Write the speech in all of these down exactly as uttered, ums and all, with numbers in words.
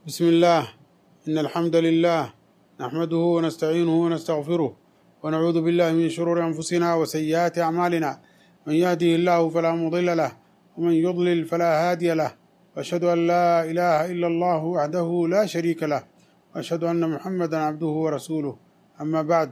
بسم الله إن الحمد لله نحمده ونستعينه ونستغفره ونعوذ بالله من شرور أنفسنا وسيئات أعمالنا من يهده الله فلا مضل له ومن يضلل فلا هادي له وأشهد أن لا إله إلا الله وحده لا شريك له وأشهد أن محمدا عبده ورسوله أما بعد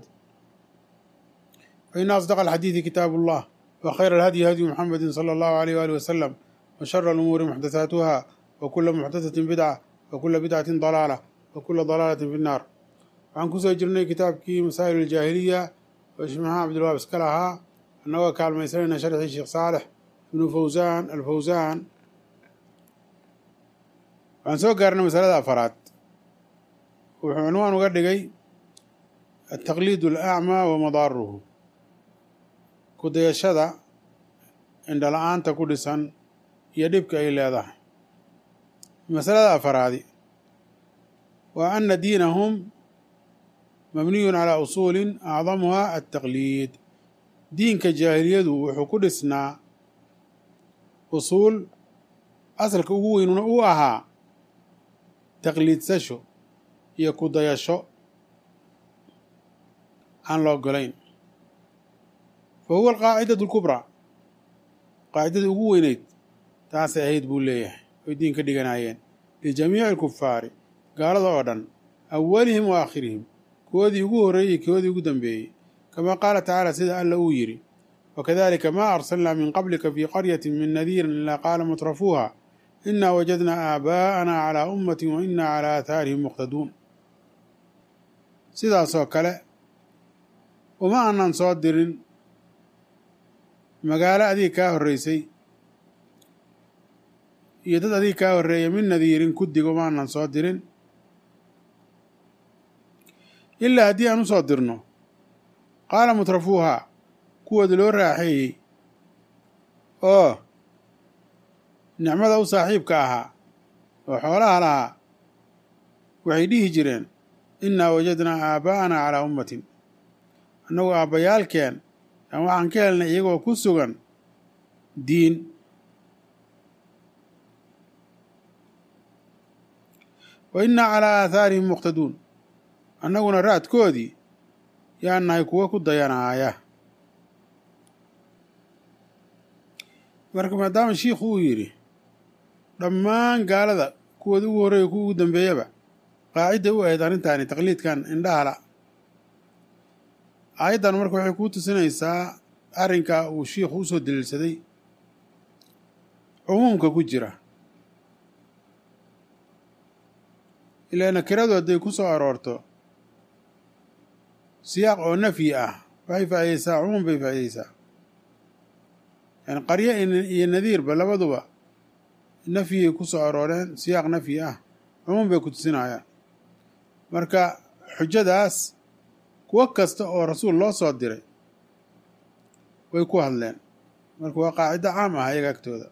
فإن أصدق الحديث كتاب الله وخير الهدي هدي محمد صلى الله عليه وآله وسلم وشر الأمور محدثاتها وكل محدثة بدعة وكل بدعة ضلالة وكل ضلالة في النار. waxaan kusoo jirnay kitaabkii masaa'il aljaahiliya oo sheekh maxamed cabdilwahaab iska lahaa annagoo kaalmaysanayna sharxii sheekh saalex ibnu fawsaan alfawsaan. waxaan soo gaarnay masalada afaraad. wuxuu cinwaan uga dhigay ataqliid alacmaa wa madaaruhu, ku dayashada indhala-aanta ku dhisan iyo dhibka ay leedahay. masalada afaraadi waa ana diinahum mabniyun calaa usuulin acdamuhaa altaqliid. diinka jaahiliyadu wuxuu ku dhisnaa usuul asalka ugu weynuna uu ahaa taqliidsasho iyo ku dayasho aan la ogolayn. fa huwa alqaacidatu alkubraa, qaacidadii ugu weyneyd taasay ahayd buu leeyahay oy diin ka dhiganaayeen lijamiici alkufaari, gaalada oo dhan, awalihim wa aakhirihim, koodii ugu horreeyey koodii ugu dambeeyey, kamaa qaala tacaala sida alla uu yidhi wakadalika maa arsalnaa min qablika fii qaryatin min nadiirin ilaa qaala mutrafuuha inaa wajadnaa aabaa'anaa calaa ummatin wa inaa calaa aathaarihim muqtaduun. sidaasoo kale uma aanan soo dirin magaalo adiga kaa horreysay iyo dad adiga kaa horreeya min nadiirin kudiga uma aanan soo dirin ilaa haddii aan u soo dirno qaala mutrafuuhaa, kuwooda loo raaxeeyey oo nicmada u saaxiibka ahaa oo xoolaha lahaa, waxay dhihi jireen innaa wajadnaa aabaa'anaa calaa ummatin, annagu aabbayaalkeen aan waxaan ka helnay iyagoo ku sugan diin. wa innaa calaa aathaarihim muqtaduun, annaguna raadkoodii yaan nahay kuwo ku dayanaaya. marka maadaama shiikhu uu yidhi dhammaan gaalada kuwooda ugu horreeya kuwa ugu dambeeyaba qaacidda u ahayd arrintaani taqliidkan indhahala, aayaddan marka waxay kuu tusinaysaa arrinkaa uu shiikhu usoo daliilsaday cumuumka ku jira. ilaa nakiradu hadday ku soo aroorto siyaaq oo nafyi ah waxay faa'iidaysaa cumuum bay faa'iidaysaa. yani qaryo iyo nadiirba labaduba nafyigay ku soo arooreen, siyaaq nafyi ah, cumuum bay ku tusinayaan. marka xujadaas kuwo kasta oo rasuul loo soo diray way ku hadleen, marka waa qaacido caam ah ayaga agtooda.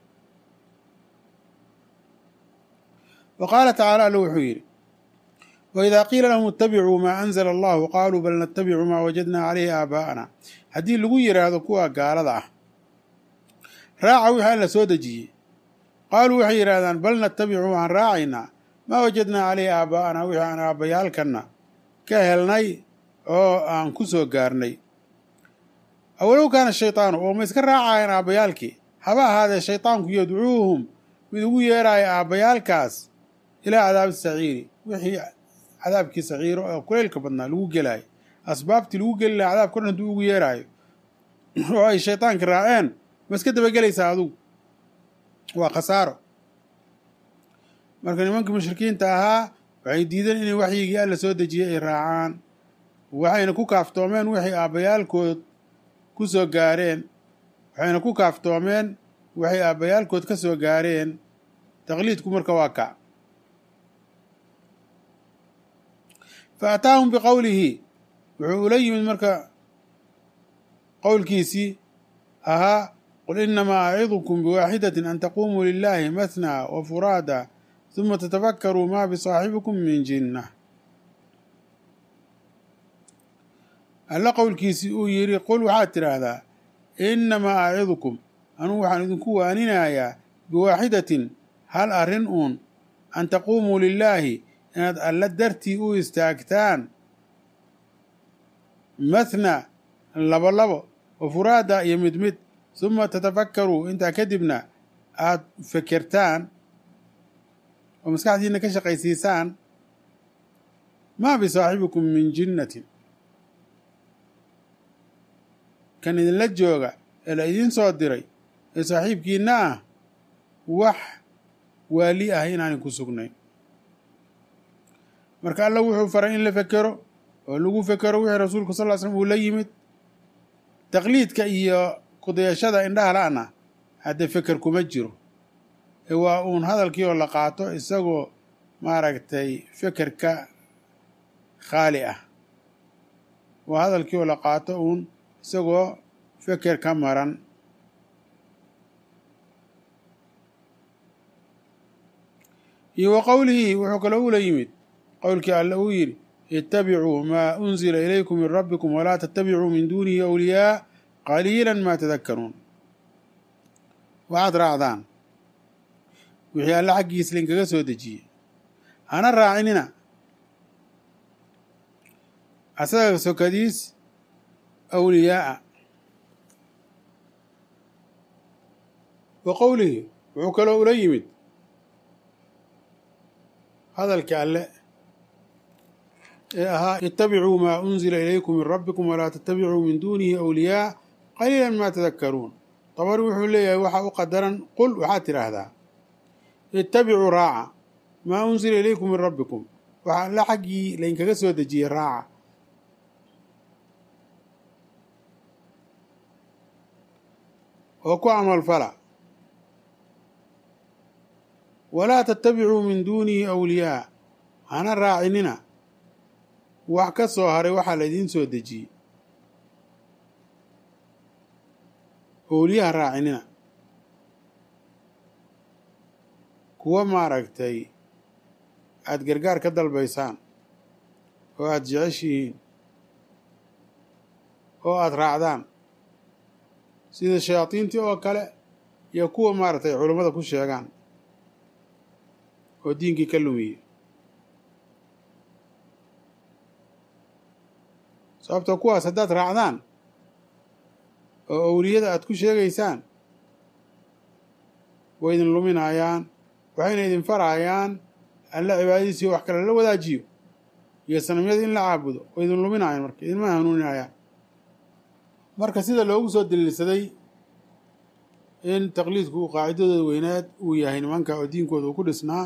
wa qaala tacaala alla wuxuu yidhi waidaa qiila lahum ittabicuu maa anzala allahu qaaluu bal nattabicu maa wajadnaa calayhi aabaa'ana. haddii lagu yidhaahdo kuwa gaalada ah raaca wixii alla soo dejiyey, qaaluu waxay yidhahdaan bal nattabicu waxaan raacaynaa maa wajadnaa calayhi aabaa'ana wixii aan aabbayaalkanna ka helnay oo aan ku soo gaarnay. awalow kaana shaytaanu, oo ma iska raacayaan aabbayaalkii, haba ahaadee shaytaanku yadcuuhum mid ugu yeeraaya aabbayaalkaas ilaa cadaabi saciiri, wixii cadaabkii saciiro oo kulaylka badnaa lagu gelaayo, asbaabtii lagu geli lahaa cadaabka o dhan hadduu ugu yeeraayo oo ay shaytaanka raaceen, ma iska dabagelaysaa adugu? waa khasaaro. marka nimankii mushrikiinta ahaa waxay diideen inay waxyigii alla soo dejiyey ay raacaan, waxayna ku kaaftoomeen waxay aabbayaalkood ku soo gaareen waxayna ku kaaftoomeen waxay aabbayaalkood ka soo gaareen. taqliidku marka waa kac. fa ataahum biqowlihi, wuxuu ula yimid marka qowlkiisii ahaa qul inamaa acidukum biwaaxidatin an taquumuu lilaahi mathnaa wa furaada huma tatafakkaruu maa bisaaxibikum min jinna. alla qowlkiisii uu yidhi qul waxaad tidhaahdaa inamaa acidukum, anugu waxaan idinku waaninayaa biwaaxidatin hal arrin uun an taquumuu lilaahi inaad alla dartii u istaagtaan mathna labo labo wa furaada iyo mid mid huma tatafakkaruu intaa kadibna aad fekertaan oo maskaxdiina ka shaqaysiisaan maa bisaaxibikum min jinnatin kan idinla jooga ee la idiin soo diray ee saaxiibkiinna ah wax waali ah inaanay ku sugnayn. marka alla wuxuu faray in la fekero oo lagu fekero wixii rasuulku sal ll ly slam uu la yimid. taqliidka iyo kudayashada indhaha la'na hadde feker kuma jiro ee waa uun hadalkii oo la qaato isagoo maaragtay fekerka khaali ah, waa hadalkii oo la qaato uun isagoo feker ka maran. iyo wa qowlihii wuxuu kaloo ula yimid qowlkii alle uu yidhi ittabicuu maa unzila ilaykum min rabbikum walaa tattabicuu min duunihi awliyaa qaliilan maa tadakkaruun. waxaad raacdaan wixii alle xaggiisa linkaga soo dejiyey, hana raacinina asaga sokadiis awliyaa'a. wa qowlihi wuxuu kaloo ula yimid hadalkii alle ee ahaa ittabicuu maa unzila ilaykum min rabbikum walaa tattabicuu min duunihi awliyaa qaliilan maa tadakkaruun. dabari wuxuu leeyahay waxaa u qadaran qul waxaad tidhaahdaa ittabicuu raaca maa unzila ilaykum min rabbikum, waxaa alle xaggii laynkaga soo dejiyey raaca. oo ku camalfala walaa tattabicuu min duunihi awliyaa, hana raacinina wax ka soo haray waxaa la idiin soo dejiyey. awliyaha raacinina kuwa maaragtay aada gargaar ka dalbaysaan oo aada jeceshihiin oo aada raacdaan sida shayaadiintii oo kale iyo kuwa maaragtay culummada ku sheegaan oo diinkii ka lumiyey. sababtoo kuwaas haddaad raacdaan oo awliyada aad ku sheegaysaan way idin luminayaan, waxayna idin farayaan alla cibaadadiisi wax kale la wadaajiyo iyo sanamyada in la caabudo, way idin luminayaan, marka idinma hanuuninayaan. marka sida loogu soo daliilsaday in taqliidku uu qaacidadooda weynaad uu yahay nimanka oo diinkooda uu ku dhisnaa,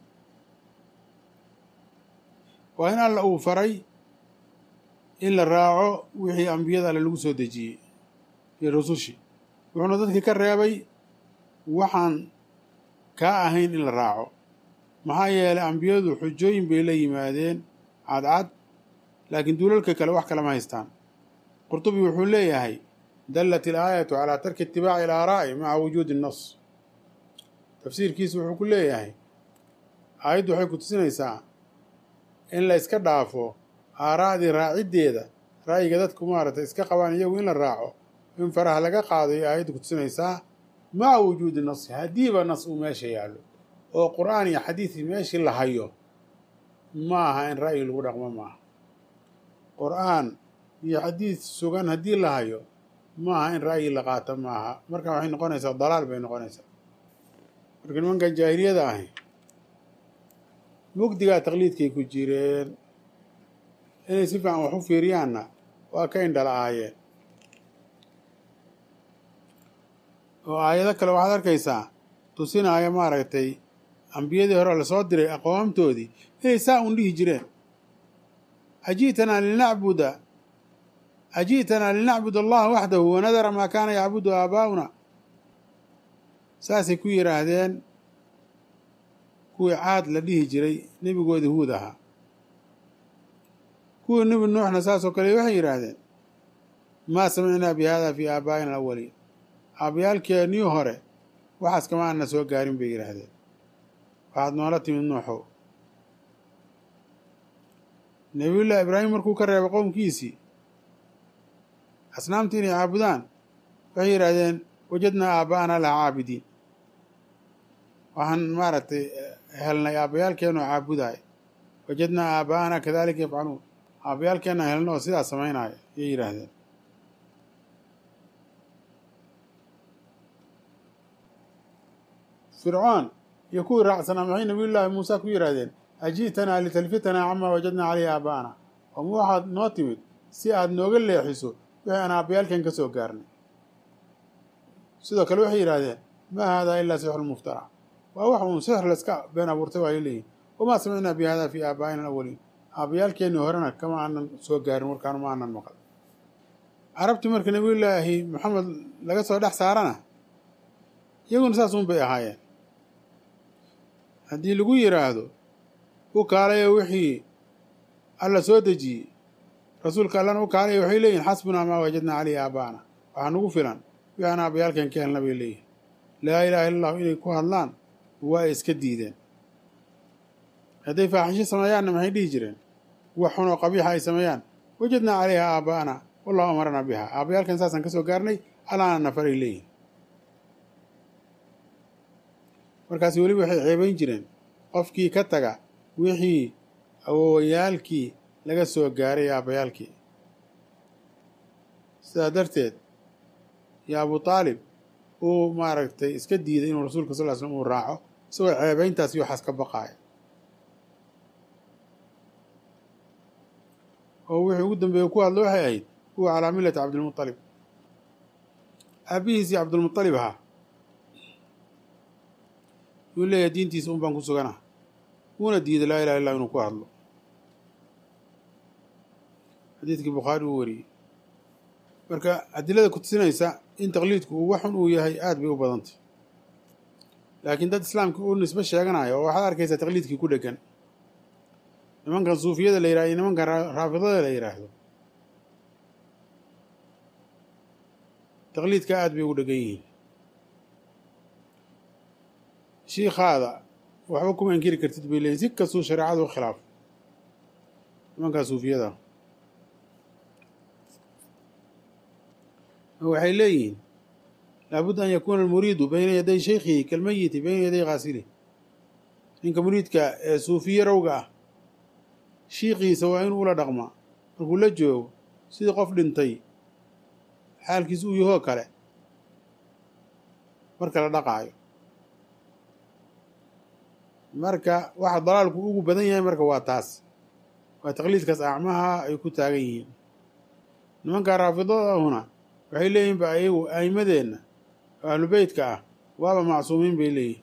waa in alla uu faray in la raaco wixii ambiyada alle lagu soo dejiyey iyo rusushii, wuxuuna dadkii ka reebay waxaan kaa ahayn in la raaco. maxaa yeelay ambiyadu xujooyin bay la yimaadeen cadcad, laakiin duulalka kale wax kalama haystaan. qurtubi wuxuu leeyahay dallat ilaayatu calaa tarki itibaaci alaaraa'i maca wujuudi nnas. tafsiirkiisu wuxuu ku leeyahay aayaddu waxay ku tusinaysaa in la iska dhaafo aaraa'dii raaciddeeda, ra'yiga dadku maaragtay iska qabaan iyagu in la raaco, in faraha laga qaado iyo aayaddu ku tusinaysaa maca wujuudi nasi. haddiiba nas uu meesha yaallo oo qur'aan iyo xadiisi meeshii la hayo, ma aha in ra'yi lagu dhaqmo maaha. qur'aan iyo xadiis sugan haddii la hayo ma aha in ra'yi la qaato maaha. marka waxay noqonaysaa dalaal bay noqonaysaa. marka nimankan jaahiliyada ahi mugdigaa taqliidkay ku jireen, inay si fiican wax u fiiriyaanna waa ka indhala-aayeen. oo aayado kale waxaad arkaysaa tusinaya maaragtay ambiyadii hore lasoo diray aqwaamtoodii inay saa un dhihi jireen aji'tanaa linacbuda aji'tanaa linacbud allaha waxdahu wanadara maa kaana yacbudu aabaa'una. saasay ku yidhaahdeen kuwii caad la dhihi jiray nebigoodii huud ahaa. kuwii nebi nuuxna saasoo kale waxay yidhaahdeen maa samicnaa bi hada fii aabaa'ina alawaliin, aabayaalkeennii hore waxaas kama ana soo gaarin bay yidhaahdeen. waxaad noola timid nuuxow. nebiyullaahi ibraahim markuu ka reebay qowmkiisii asnaamtii inay caabudaan, waxay yidhaahdeen wajadnaa aabaa'ana laha caabidiin. waxaan maaragtay helnay aabbayaalkeenoo caabudaaya wajadnaa aabaa'ana kadalika yafcaluun aabbayaalkeenna helna oo sidaas samaynaya ayay yidhaahdeen. fircoon iyo kuwii raacsanaa maxay nabiyullaahi muuse ku yidhaahdeen aji'tanaa litalfitanaa camaa wajadnaa caleyhi aabaa'ana oma waxaad noo timid si aad nooga leexiso wixii aan aabbayaalkeen ka soo gaarnay. sidoo kale waxay yidhaahdeen maa haadaa ilaa sixrun muftara waa wax uun sixr layska been abuurtay waayay leeyihin wamaa samicnaa bi haadaa fii aabaa'ina alawaliin aabbayaalkeennii horena kama aanan soo gaarin warkaan ma aanan maqal. carabtii marka nabiyullaahi maxamed laga soo dhex saarana iyaguna saas uun bay ahaayeen. haddii lagu yidhaahdo u kaalayo wixii alla soo dejiyey rasuulka allana u kaalaya waxay leeyihin xasbunaa maa wajadnaa caleyhi aabaa'ana waxaa nagu filan wixi aan aabbayaalkeen ka helna bay leeyihin. laa ilaaha illa allahu inay ku hadlaan waa ay iska diideen. hadday faaxisho sameeyaanna maxay dhihi jireen wax xun oo qabiixa ay sameeyaan wajadnaa caleyha aabaa'ana wallahu amaranaa biha aabbayaalkeen saasaan ka soo gaarnay allaana nafaray leeyihin. markaasi weliba waxay ceebayn jireen qofkii ka taga wixii awoowayaalkii laga soo gaaray aabbayaalkii. sidaa darteed yaa abu taalib uu maaragtay iska diiday inuu rasuulka sal ly slm uu raaco isagoo ceebayntaas iyo waxaas ka baqaaya. oo wixii ugu dambeeye ku hadlo waxay ahayd huwa calaa millati cabdilmuطalib aabbihiisii cabdulmuطalib ahaa yuu leeyahay diintiisa un baan ku sugana wuuna diiday laa ilaha illah inuu ku hadlo. xadiidkii bukhaari uu wariyey. marka adilada ku tusinaysa in taqliidku uu waxun uu yahay aad bay u badantay laakiin dad islaamka uu nisbe sheeganayo oo waxaad arkaysaa taqliidkii ku dhegan. nimankan suufiyada la yidhahdo iyo nimankan raafidada la yidhaahdo taqliidka aad bay ugu dhegan yihiin. shiikaada waxba kuma inkiri kartid bay leeyihin si kastuu shareecadu u khilaafo nimankaa suufiyada. waxay leeyihiin laabudda an yakuuna almuriidu bayna yaday shaykhihi kalmayiti bayna yaday kaasilih. ninka muriidka ee suufiye rowga ah shiikiisa waa inuu ula dhaqmaa markuu la joogo sidii qof dhintay xaalkiisa uu yahoo kale marka la dhaqaayo. marka waxa dalaalku ugu badan yahay marka waa taas waa taqliidkaas acmaha ay ku taagan yihiin. nimanka raafidadahuna waxay leeyihin ba ayagu a'immadeenna oo ahlu beytka ah waaba macsuumiin bay leeyihin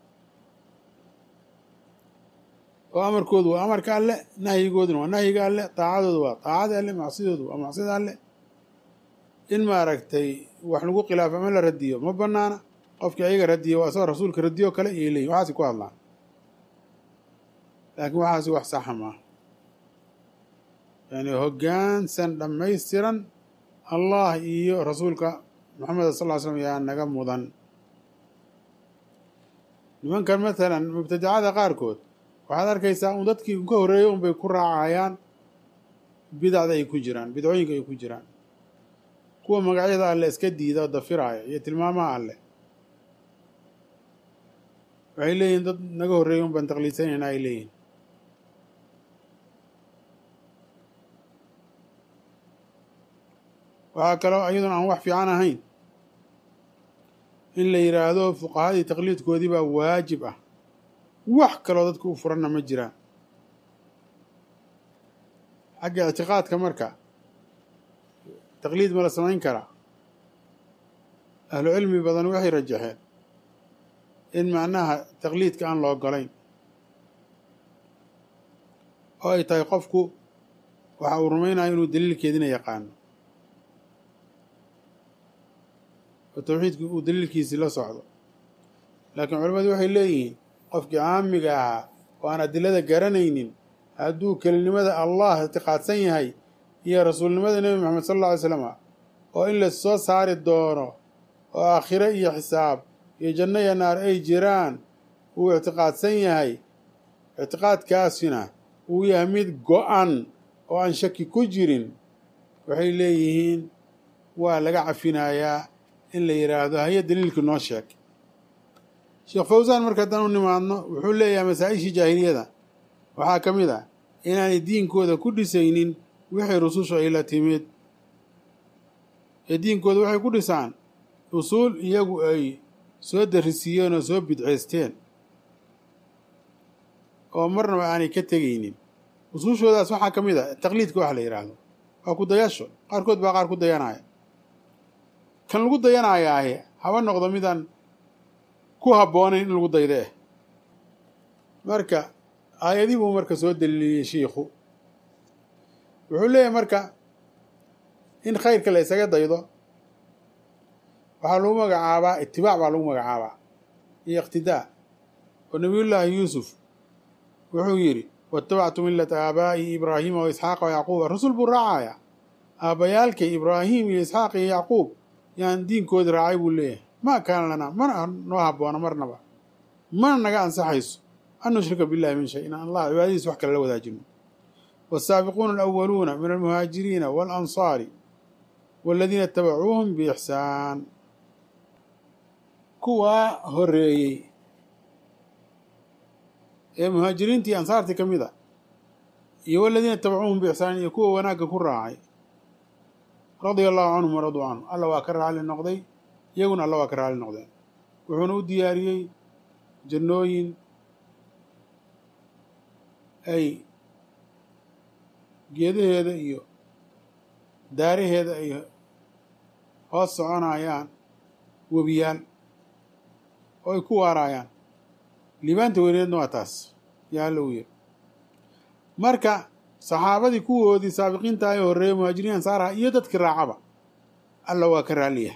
oo amarkoodu waa amarka alle nahyigooduna waa nahyiga alle taacadoodu waa taacada alle macsidoodu waa macsida alle. in maaragtay wax lagu khilaafo ama la radiyo ma banaana qofkii ayaga radiyo waa isagoo rasuulka radiyo kale iyay leeyihin waxaasi ku hadlaan laakiin waxaasi wax saxa maaha. yani hoggaansan dhammaystiran allah iyo rasuulka maxamed sal ly slam yaa naga mudan. nimankan matalan mubtadicada qaarkood waxaad arkaysaa un dadkii ka horreeyey un bay ku raacayaan bidacda ay ku jiraan bidcooyinka ay ku jiraan. kuwa magacyada alle iska diida oo dafiraaya iyo tilmaamaha alle waxay leeyihin dad naga horreeyey un baan taqliidsanayna ay leeyihin. waxaa kaloo iyaduna aan wax fiican ahayn in la yidhaahdo fuqahadii taqliidkoodii baa waajib ah wax kaloo dadka u furanna ma jiraan. xagga ictiqaadka marka taqliid ma la samayn karaa? ahlu cilmi badan waxay rajaxeen in macnaha taqliidka aan la ogolayn oo ay tahay qofku waxa uu rumaynayo inuu daliilkeedina yaqaano oo tawxiidku uu daliilkiisii la socdo. laakiin culimmadu waxay leeyihiin qofkii caamiga ahaa oo aan adilada garanaynin hadduu kelinimada allah ictiqaadsan yahay iyo rasuulnimada nebi moxamed sal alla alay slam oo in la soo saari doono oo aakhiro iyo xisaab iyo janno iyo naar ay jiraan uu ictiqaadsan yahay ictiqaadkaasina uu yahay mid go-an oo aan shaki ku jirin waxay leeyihiin waa laga cafinayaa in la yidhaahdo haya daliilkii noo sheeg sheekh fawsaan marka haddaan u nimaadno wuxuu leeyahay masaa-ishii jaahiliyada waxaa ka mid ah inaanay diinkooda ku dhisaynin wixii rususha ay la timid ee diinkooda waxay ku dhisaan usuul iyagu ay soo darisiiyeen oo soo bidceysteen oo marnaba aanay ka tegaynin usuushoodaas waxaa ka mid a taqliidka waxa la yidhaahdo waa ku dayasho qaarkood baa qaar ku dayanaya kan lagu dayanayaahe haba noqdo midaan ku habboonayn in lagu dayda eh marka aayadii buu marka soo daliiliyey shiikhu wuxuu leeyahay marka in khayrka la isaga daydo waxaa lagu magacaabaa itibaac baa lagu magacaabaa iyo iqtidaa oo nabiyullaahi yuusuf wuxuu yidhi watabactu millata aabaa'i ibraahiima wa isxaaqa wa yacquuba rasul buu raacaya aabbayaalkay ibraahim iyo isxaaq iyo yacquub yaan diinkoodi raacay buu leeyahay ma kaana lanaa mana noo habboona marnaba mana naga ansaxayso an nushrika billahi min shay in allah cibaadadiisa wax kale la wadaajino waasaabiquuna alawaluuna min almuhaajiriina waalansaari waaladiina itabacuuhum biixsaan kuwaa horeeyey ee muhaajiriintii ansaartii ka mid a iyo waladiina itabacuuhum biixsaan iyo kuwa wanaagga ku raacay radia allahu canhum waraduu canhu alla waa ka raali noqday iyaguna alla waa ka raali noqdeen wuxuuna u diyaariyey jannooyin ay geedaheeda iyo daaraheeda ay hoos soconayaan webiyaal oo ay ku waaraayaan liibaanta weyneedna waa taas yaa alla u yiri marka saxaabadii kuwoodii saabiqiinta ay horreeyey muhaajiriin ansaaraha iyo dadkii raacaba alla waa ka raaliyahay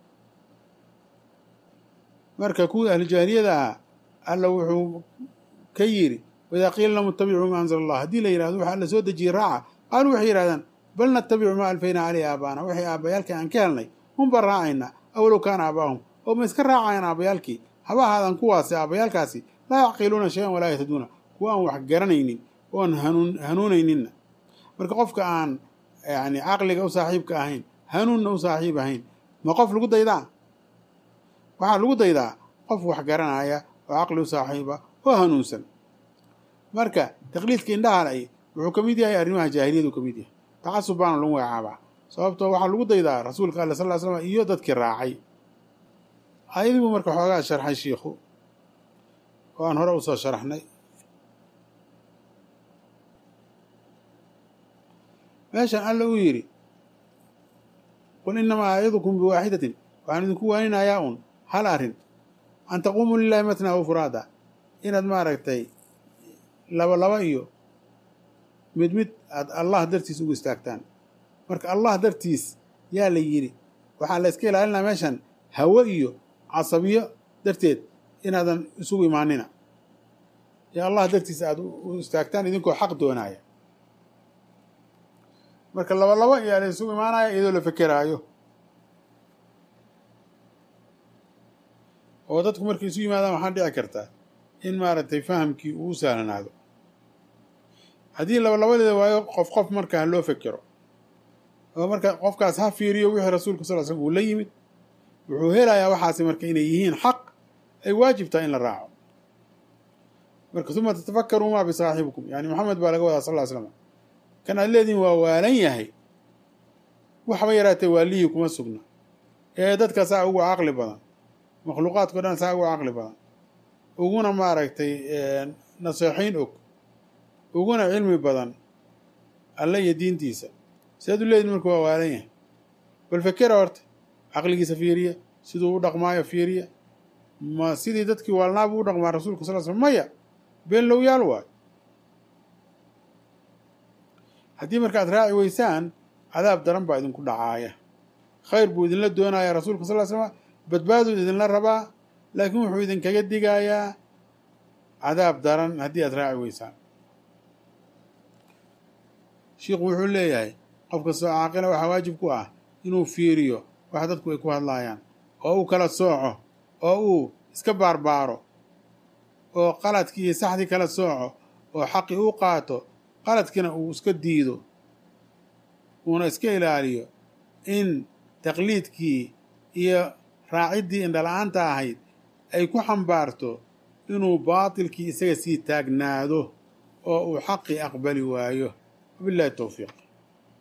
marka kuwii ahlujaahiliyada ahaa alla wuxuu ka yidhi waidaa qiila lahum ittabicuu maa anzala allah haddii la yidhahdo waxa alla soo dejiyey raaca qaaluu waxay yidhahdaan bal natabicu maa alfaynaa caleyhi aabaana waxay aabbayaalkii aan ka helnay unbaa raacaynaa awalow kaana aabaahum oo ma iska raacayaan aabbayaalkii haba ahaadan kuwaasi aabbayaalkaasi laa yacqiluuna shay-an walaa yahtaduuna kuwa aan wax garanaynin oon hanuun hanuunayninna marka qofka aan yani caqliga u saaxiibka ahayn hanuunna u saaxiib ahayn ma qof lagu daydaa waxaa lagu daydaa qof wax garanaya oo caqli u saaxiiba oo hanuunsan marka taqliidka indhaha ay wuxuu ka mid yahay arrimaha jaahiliyadu ka mid yahay tacasub baana lagu magacaabaa sababtoo waxaa lagu daydaa rasuulka alle sal ly slam iyo dadkii raacay ayadii buu marka xoogaa sharxay shiikhu oo aan hore usoo sharaxnay meeshan alla uu yidhi qul inamaa acidukum biwaaxidatin waxaan idinku waaninayaa un hal arrin an taquumuu lilahi matnaa wa furaada inaad maaragtay laba laba iyo mid mid aad allah dartiis ugu istaagtaan marka allah dartiis yaa la yidhi waxaa la iska ilaalinaa meeshan hawo iyo casabiyo darteed inaadan isugu imaanina ee allah dartiis aada u istaagtaan idinkoo xaq doonaaya marka laba laba ayaa la isugu imaanaya iyadoo la fekeraayo oo dadku markay isu yimaadaan waxaa dhici kartaa in maaragtay fahamkii uu u sahlanaado haddii laba labadeeda waayo qof qof marka ha loo fekero oo marka qofkaas ha fiiriyo wixii rasuulka sal l slm uu la yimid wuxuu helayaa waxaasi marka inay yihiin xaq ay waajib tahay in la raaco marka uma tatafakkaruu maa bisaaxibikum yani maxamed baa laga wadaa sal ly slam kan aad leedihin waa waalan yahay waxba yaraatee waalihii kuma sugna ee dadka saa ugu caqli badan makhluuqaadkao dhan saa ugu caqli badan uguna maaragtay naseexayn og uguna cilmi badan alle iyo diintiisa siaad u leedihin marka waa waalan yahay bal fekera horta caqligiisa fiiriya siduu u dhaqmaayo fiiriya ma sidii dadkii waalnaabuu u dhaqmaa rasuulka sal l slm maya been lowyaal waayo haddii marka aad raaci weysaan cadaab daran baa idinku dhacaaya khayr buu idinla doonaya rasuulka sal l slm badbaaduu idinla rabaa laakiin wuxuu idinkaga digayaa cadaab daran haddii aad raaci weysaan shiikhu wuxuu leeyahay qof kastoo caaqila waxaa waajib ku ah inuu fiiriyo wax dadku ay ku hadlaayaan oo uu kala sooco oo uu iska baarbaaro oo qaladkii iyo saxdii kala sooco oo xaqii u qaato qaladkiina uu iska diido uuna iska ilaaliyo in taqliidkii iyo raaciddii indhala-aanta ahayd ay ku xambaarto inuu baatilkii isaga sii taagnaado oo uu xaqii aqbali waayo wabillahi towfiiq